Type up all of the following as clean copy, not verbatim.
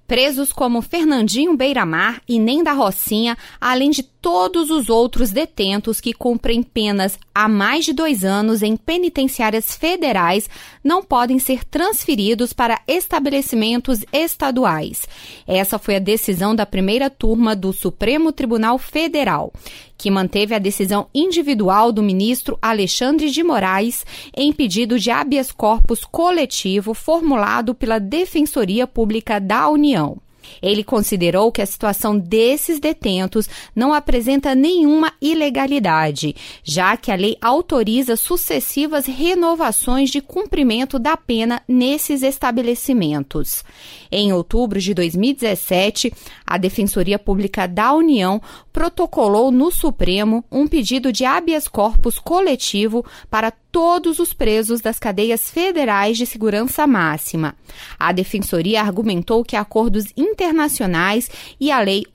Presos como Fernandinho Beiramar e Nem da Rocinha, além de todos os outros detentos que cumprem penas há mais de 2 anos em penitenciárias federais, não podem ser transferidos para estabelecimentos estaduais. Essa foi a decisão da primeira turma do Supremo Tribunal Federal, que manteve a decisão individual do ministro Alexandre de Moraes em pedido de habeas corpus coletivo formulado pela Defensoria Pública da União. Ele considerou que a situação desses detentos não apresenta nenhuma ilegalidade, já que a lei autoriza sucessivas renovações de cumprimento da pena nesses estabelecimentos. Em outubro de 2017, a Defensoria Pública da União protocolou no Supremo um pedido de habeas corpus coletivo para todos os presos das cadeias federais de segurança máxima. A Defensoria argumentou que acordos internacionais e a Lei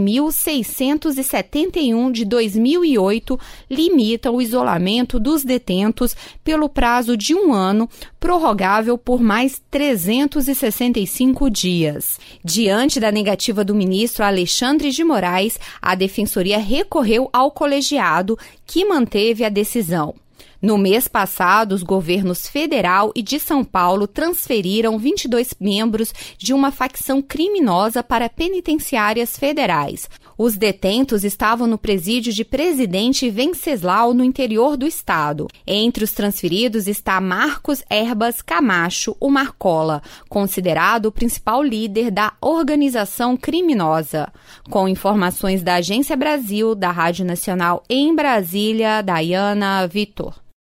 11.671 de 2008 limitam o isolamento dos detentos pelo prazo de 1 ano, prorrogável por mais 365 dias. Diante da negativa do ministro Alexandre de Moraes, a Defensoria recorreu ao colegiado, que manteve a decisão. No mês passado, os governos federal e de São Paulo transferiram 22 membros de uma facção criminosa para penitenciárias federais. Os detentos estavam no presídio de Presidente Venceslau, no interior do estado. Entre os transferidos está Marcos Herbas Camacho, o Marcola, considerado o principal líder da organização criminosa. Com informações da Agência Brasil, da Rádio Nacional em Brasília, Dayana Vitor.